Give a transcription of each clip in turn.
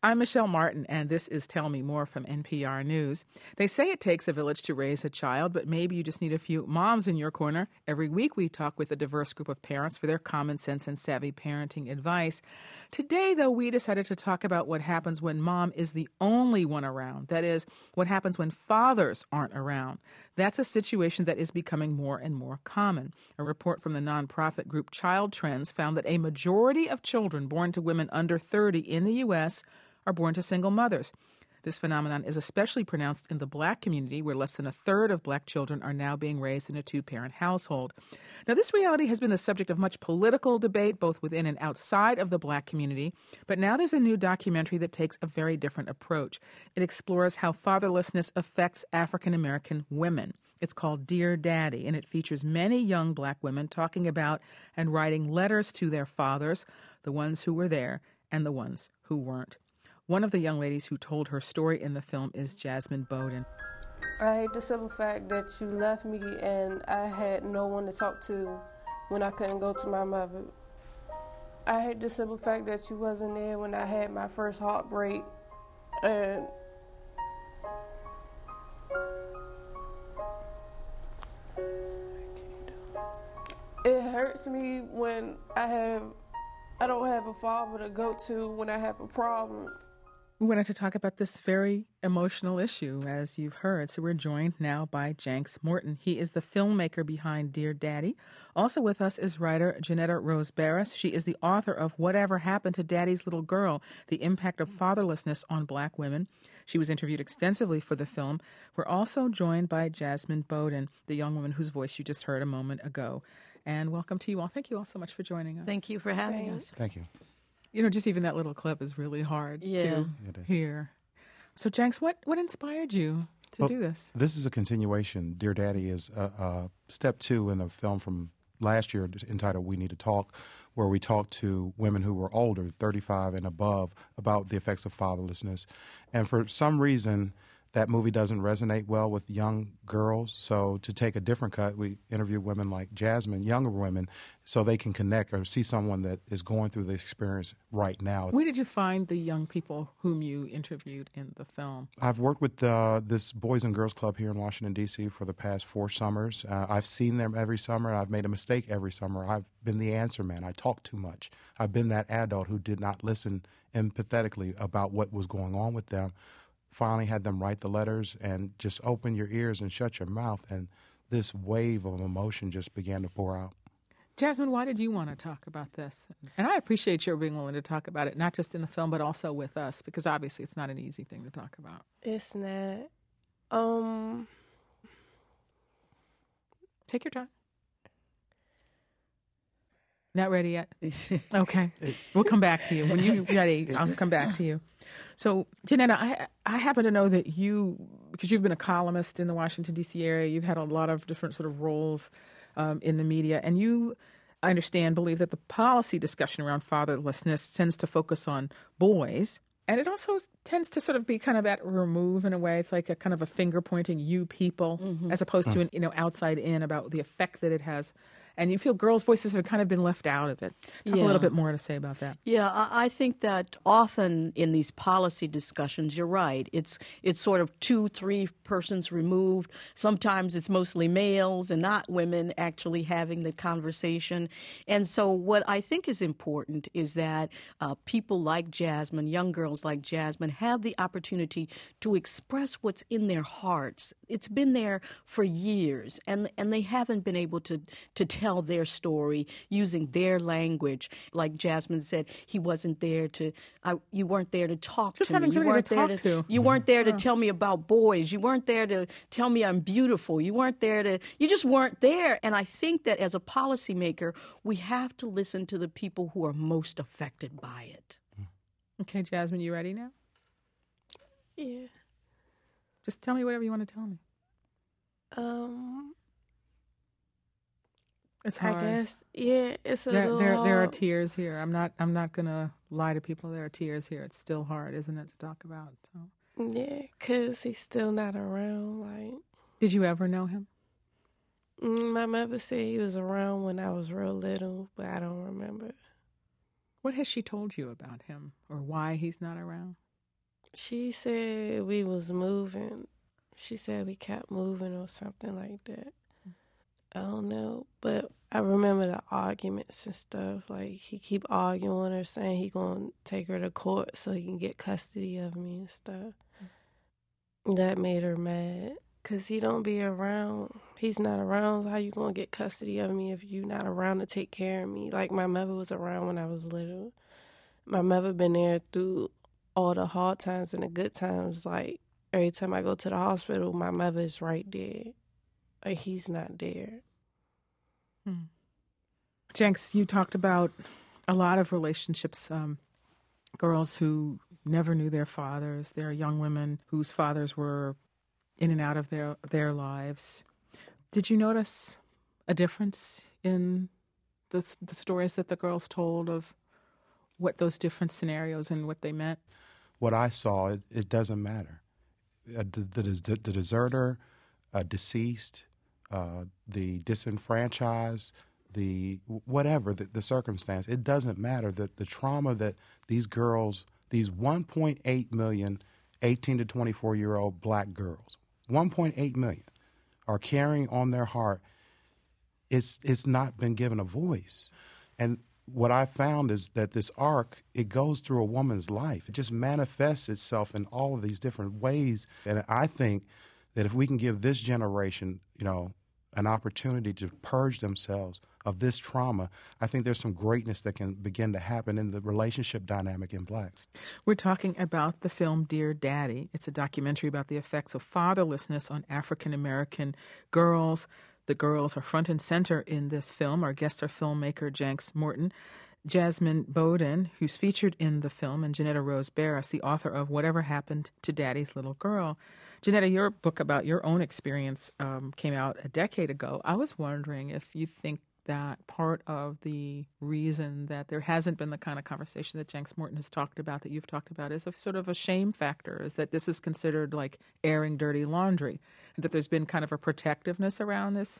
I'm Michelle Martin, and this is Tell Me More from NPR News. They say it takes a village to raise a child, but maybe you just need a few moms in your corner. Every week we talk with a diverse group of parents for their common sense and savvy parenting advice. Today, though, we decided to talk about what happens when mom is the only one around. That is, what happens when fathers aren't around. That's a situation that is becoming more and more common. A report from the nonprofit group Child Trends found that a majority of children born to women under 30 in the U.S. are born to single mothers. This phenomenon is especially pronounced in the black community, where less than a third of black children are now being raised in a two-parent household. Now, this reality has been the subject of much political debate, both within and outside of the black community. But now there's a new documentary that takes a very different approach. It explores how fatherlessness affects African-American women. It's called Dear Daddy, and it features many young black women talking about and writing letters to their fathers, the ones who were there and the ones who weren't. One of the young ladies who told her story in the film is Jasmine Bowden. I hate the simple fact that you left me and I had no one to talk to when I couldn't go to my mother. I hate the simple fact that you wasn't there when I had my first heartbreak. And it hurts me when I don't have a father to go to when I have a problem. We wanted to talk about this very emotional issue, as you've heard. So we're joined now by Janks Morton. He is the filmmaker behind Dear Daddy. Also with us is writer Janetta Rose Barris. She is the author of Whatever Happened to Daddy's Little Girl, The Impact of Fatherlessness on Black Women. She was interviewed extensively for the film. We're also joined by Jasmine Bowden, the young woman whose voice you just heard a moment ago. And welcome to you all. Thank you all so much for joining us. Thank you for having us. Thank you. You know, just even that little clip is really hard to hear. So, Janks, what inspired you to do this? This is a continuation. Dear Daddy is step 2 in a film from last year entitled We Need to Talk, where we talk to women who were older, 35 and above, about the effects of fatherlessness. And for some reason, that movie doesn't resonate well with young girls. So to take a different cut, we interview women like Jasmine, younger women, so they can connect or see someone that is going through the experience right now. Where did you find the young people whom you interviewed in the film? I've worked with this Boys and Girls Club here in Washington, D.C. for the past 4 summers. I've seen them every summer. I've made a mistake every summer. I've been the answer man. I talk too much. I've been that adult who did not listen empathetically about what was going on with them. Finally had them write the letters and just open your ears and shut your mouth, and this wave of emotion just began to pour out. Jasmine, why did you want to talk about this? And I appreciate your being willing to talk about it, not just in the film, but also with us, because obviously it's not an easy thing to talk about. It's not. Take your time. Not ready yet? Okay. We'll come back to you. When you're ready, I'll come back to you. So, Janetta, I happen to know that you, because you've been a columnist in the Washington, D.C. area, you've had a lot of different sort of roles in the media, and you, I understand, believe that the policy discussion around fatherlessness tends to focus on boys, and it also tends to sort of be kind of at remove in a way. It's like a kind of a finger-pointing you people, as opposed to an outside in about the effect that it has. And you feel girls' voices have kind of been left out of it. Talk a little bit more to say about that. Yeah, I think that often in these policy discussions, you're right. It's sort of 2-3 persons removed. Sometimes it's mostly males and not women actually having the conversation. And so what I think is important is that people like Jasmine, young girls like Jasmine, have the opportunity to express what's in their hearts. It's been there for years, and they haven't been able to tell their story using their language. Like Jasmine said, he wasn't there you weren't there to talk just to me. Just having somebody to talk to. You weren't there to tell me about boys. You weren't there to tell me I'm beautiful. You just weren't there. And I think that as a policymaker, we have to listen to the people who are most affected by it. Okay, Jasmine, you ready now? Yeah. Just tell me whatever you want to tell me. It's hard. I guess, yeah, it's little. There are tears here. I'm not gonna lie to people. There are tears here. It's still hard, isn't it, to talk about? So. Yeah, 'cause he's still not around. Like, did you ever know him? My mother said he was around when I was real little, but I don't remember. What has she told you about him, or why he's not around? She said we was moving. She said we kept moving or something like that. I don't know, but I remember the arguments and stuff. Like, he keep arguing with her, saying he gonna take her to court so he can get custody of me and stuff. That made her mad, because he don't be around. He's not around. How you gonna get custody of me if you not around to take care of me? Like, my mother was around when I was little. My mother been there through all the hard times and the good times. Like, every time I go to the hospital, my mother is right there. Like, he's not there. Jenks, you talked about a lot of relationships, girls who never knew their fathers. There are young women whose fathers were in and out of their lives. Did you notice a difference in the stories that the girls told of what those different scenarios and what they meant? What I saw, it doesn't matter. The deserter, deceased, the disenfranchised, the whatever the circumstance, it doesn't matter. That the trauma that these girls, these 1.8 million 18 to 24-year-old black girls, 1.8 million, are carrying on their heart, it's not been given a voice. And what I found is that this arc, it goes through a woman's life. It just manifests itself in all of these different ways. And I think that if we can give this generation, an opportunity to purge themselves of this trauma, I think there's some greatness that can begin to happen in the relationship dynamic in blacks. We're talking about the film Dear Daddy. It's a documentary about the effects of fatherlessness on African-American girls. The girls are front and center in this film. Our guests are filmmaker Jenks Morton, Jasmine Bowden, who's featured in the film, and Janetta Rose Barris, the author of Whatever Happened to Daddy's Little Girl. Janetta, your book about your own experience came out a decade ago. I was wondering if you think that part of the reason that there hasn't been the kind of conversation that Jenks Morton has talked about, that you've talked about, is a sort of a shame factor, is that this is considered like airing dirty laundry, and that there's been kind of a protectiveness around this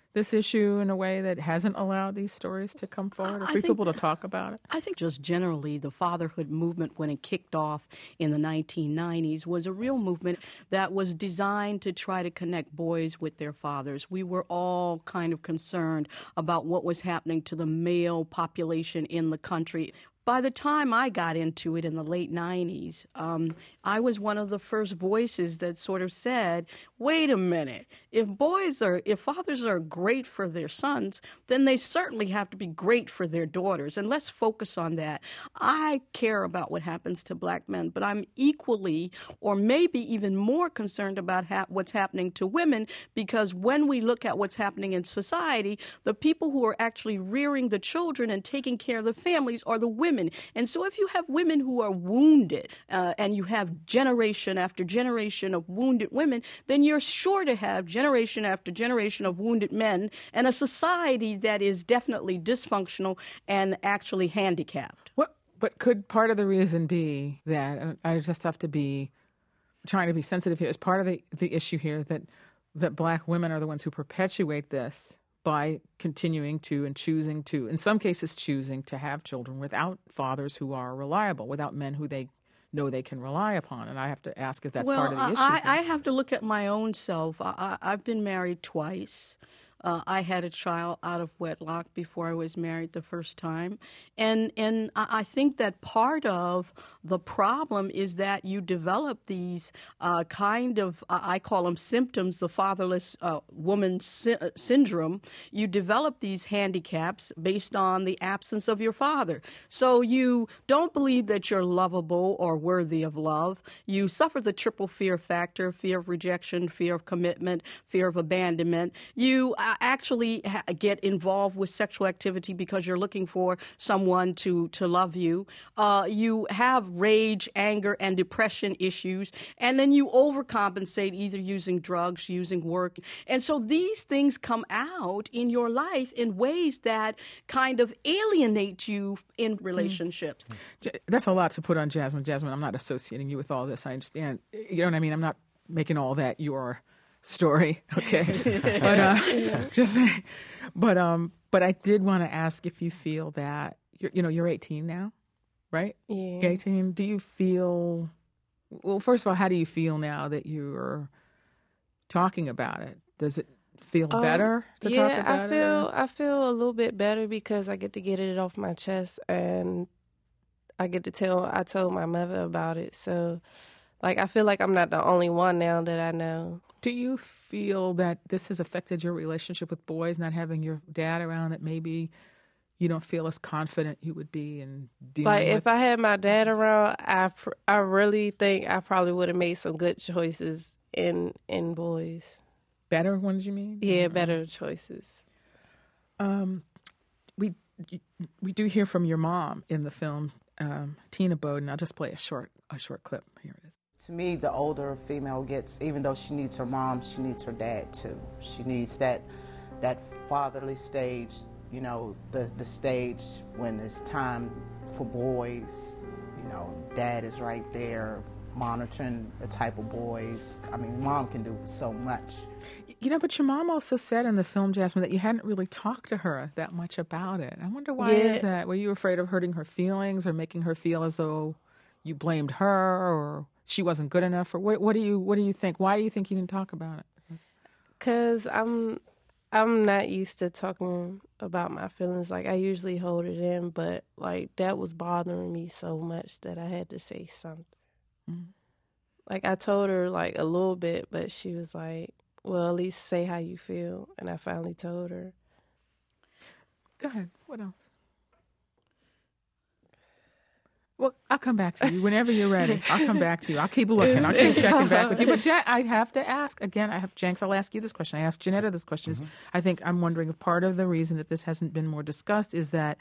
issue in a way that hasn't allowed these stories to come forward or for people to talk about it? I think just generally the fatherhood movement, when it kicked off in the 1990s, was a real movement that was designed to try to connect boys with their fathers. We were all kind of concerned about what was happening to the male population in the country. By the time I got into it in the late 90s, I was one of the first voices that sort of said, wait a minute, if fathers are great for their sons, then they certainly have to be great for their daughters. And let's focus on that. I care about what happens to black men, but I'm equally or maybe even more concerned about what's happening to women, because when we look at what's happening in society, the people who are actually rearing the children and taking care of the families are the women. And so if you have women who are wounded and you have generation after generation of wounded women, then you're sure to have generation after generation of wounded men and a society that is definitely dysfunctional and actually handicapped. But could part of the reason be that, and I just have to be trying to be sensitive here, is part of the issue here that black women are the ones who perpetuate this by continuing to and choosing to, in some cases choosing to have children without fathers who are reliable, without men who they know they can rely upon? And I have to ask if that's part of the issue. I have to look at my own self. I've been married twice. I had a child out of wedlock before I was married the first time. And I think that part of the problem is that you develop these kind of, I call them symptoms, the fatherless woman syndrome. You develop these handicaps based on the absence of your father. So you don't believe that you're lovable or worthy of love. You suffer the triple fear factor: fear of rejection, fear of commitment, fear of abandonment. You actually get involved with sexual activity because you're looking for someone to love you. You have rage, anger, and depression issues, and then you overcompensate either using drugs, using work. And so these things come out in your life in ways that kind of alienate you in relationships. That's a lot to put on Jasmine. Jasmine, I'm not associating you with all this. I understand. You know what I mean? I'm not making all that your story, okay? But I did want to ask if you feel that you're 18 now, right? Yeah. You're 18. Do you feel Well, first of all, how do you feel now that you're talking about it? Does it feel better to talk about it? Yeah, I feel a little bit better because I get to get it off my chest, and I told my mother about it. So, like, I feel like I'm not the only one now that I know. Do you feel that this has affected your relationship with boys, not having your dad around, that maybe you don't feel as confident you would be in dealing with? Like, if I had my dad around, I really think I probably would have made some good choices in boys. Better ones, you mean? Yeah, better choices. We do hear from your mom in the film, Tina Bowden. I'll just play a short clip. Here it is. To me, the older a female gets, even though she needs her mom, she needs her dad too. She needs that fatherly stage, you know, the stage when it's time for boys. You know, dad is right there monitoring the type of boys. I mean, mom can do so much. You know, but your mom also said in the film, Jasmine, that you hadn't really talked to her that much about it. I wonder why is that? Were you afraid of hurting her feelings or making her feel as though you blamed her or she wasn't good enough? Or what do you think? Why do you think you didn't talk about it? 'Cause I'm not used to talking about my feelings. Like, I usually hold it in, but like that was bothering me so much that I had to say something. Mm-hmm. Like, I told her like a little bit, but she was like, well, at least say how you feel. And I finally told her. Go ahead. What else? Well, I'll come back to you whenever you're ready. I'll come back to you. I'll keep looking. I'll keep checking back with you. But I have to ask again. Jenks, I'll ask you this question. I asked Janetta this question. Mm-hmm. I think I'm wondering if part of the reason that this hasn't been more discussed is that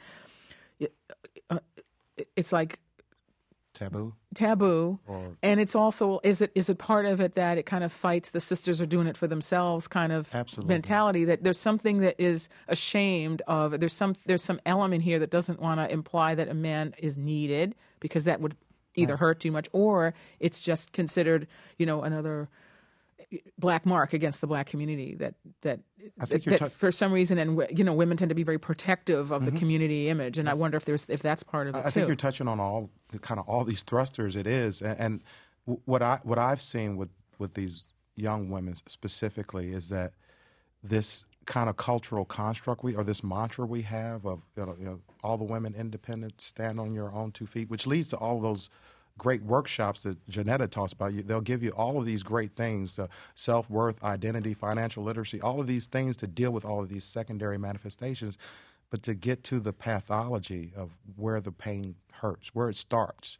it's like taboo, and it's also is it part of it that it kind of fights the sisters are doing it for themselves kind of mentality, that there's something that is ashamed of, there's some element here that doesn't want to imply that a man is needed because that would either hurt too much, or it's just considered, you know, another black mark against the black community that for some reason, and you know, women tend to be very protective of the community image, and I wonder if that's part of it too. I think you're touching on all these thrusters. It is, and what I've seen with these young women specifically is that this kind of cultural construct or this mantra we have of you know, all the women independent, stand on your own 2 feet, which leads to all those great workshops that Janetta talks about. They'll give you all of these great things, self-worth, identity, financial literacy, all of these things to deal with all of these secondary manifestations. But to get to the pathology of where the pain hurts, where it starts,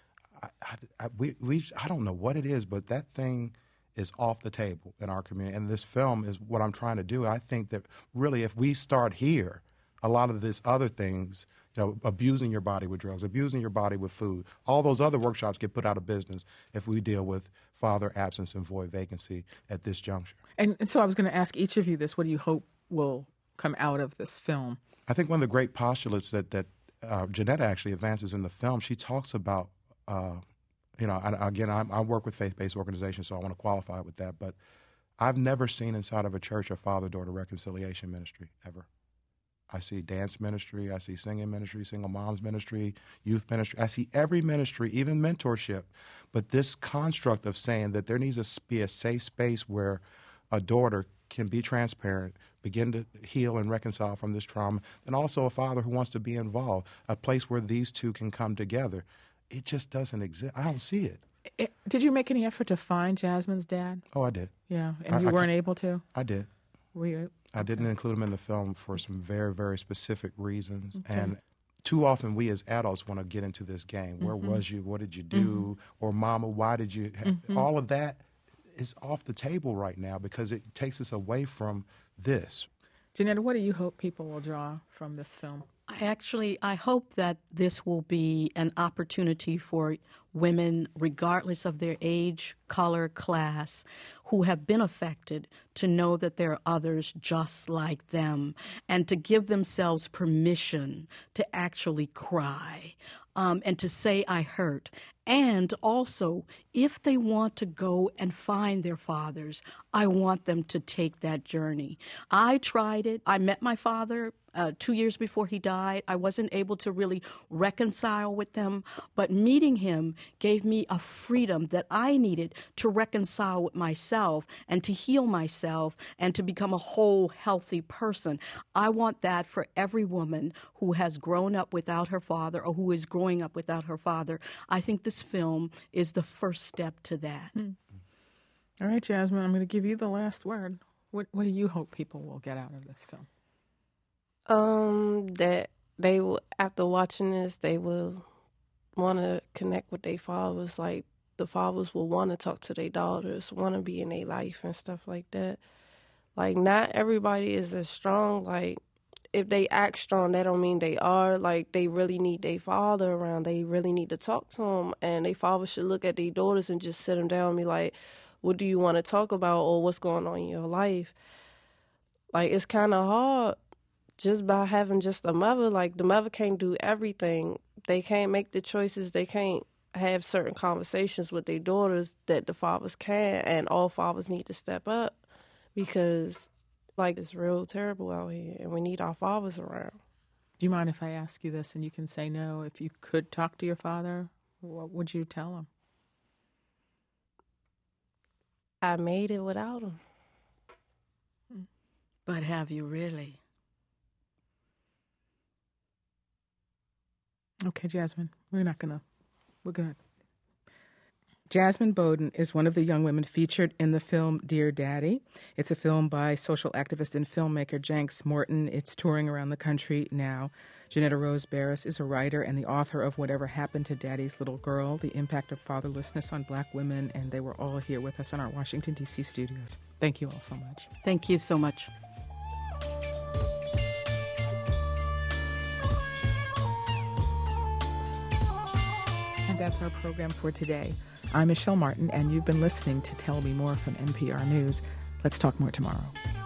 I don't know what it is, but that thing is off the table in our community. And this film is what I'm trying to do. I think that really if we start here, a lot of these other things, you know, abusing your body with drugs, abusing your body with food, all those other workshops get put out of business if we deal with father absence and void vacancy at this juncture. And so I was going to ask each of you this: what do you hope will come out of this film? I think one of the great postulates that Janetta actually advances in the film, she talks about, you know, and again, I work with faith-based organizations, so I want to qualify with that, but I've never seen inside of a church a father-daughter reconciliation ministry, ever. I see dance ministry, I see singing ministry, single moms ministry, youth ministry. I see every ministry, even mentorship. But this construct of saying that there needs to be a safe space where a daughter can be transparent, begin to heal and reconcile from this trauma, and also a father who wants to be involved, a place where these two can come together. It just doesn't exist. I don't see it. Did you make any effort to find Jasmine's dad? Oh, I did. Yeah, and you weren't able to? I did. Were you? I didn't include him in the film for some very, very specific reasons. Okay. And too often we as adults want to get into this game. Where was you? What did you do? Or mama, why did you? All of that is off the table right now because it takes us away from this. Janetta, what do you hope people will draw from this film? I hope that this will be an opportunity for women, regardless of their age, color, class, who have been affected, to know that there are others just like them and to give themselves permission to actually cry. And to say, I hurt, And also, if they want to go and find their fathers, I want them to take that journey. I tried it. I met my father 2 years before he died. I wasn't able to really reconcile with them, but meeting him gave me a freedom that I needed to reconcile with myself and to heal myself and to become a whole, healthy person. I want that for every woman who has grown up without her father or who is growing up without her father. I think this film is the first step to that. All right, Jasmine, I'm going to give you the last word. What do you hope people will get out of this film? That they will, after watching this, they will want to connect with their fathers. Like, the fathers will want to talk to their daughters, want to be in their life and stuff like that. Like, not everybody is as strong. Like, if they act strong, that don't mean they are. Like, they really need their father around. They really need to talk to them. And their father should look at their daughters and just sit them down and be like, what do you want to talk about, or what's going on in your life? Like, it's kind of hard just by having just a mother. Like, the mother can't do everything. They can't make the choices. They can't have certain conversations with their daughters that the fathers can, and all fathers need to step up because, like, it's real terrible out here, and we need our fathers around. Do you mind if I ask you this and you can say no? If you could talk to your father, what would you tell him? I made it without him. But have you really? Okay, Jasmine, we're good. Jasmine Bowden is one of the young women featured in the film Dear Daddy. It's a film by social activist and filmmaker Jenks Morton. It's touring around the country now. Janetta Rose Barris is a writer and the author of Whatever Happened to Daddy's Little Girl, The Impact of Fatherlessness on Black Women, and they were all here with us in our Washington, D.C. studios. Thank you all so much. Thank you so much. And that's our program for today. I'm Michelle Martin, and you've been listening to Tell Me More from NPR News. Let's talk more tomorrow.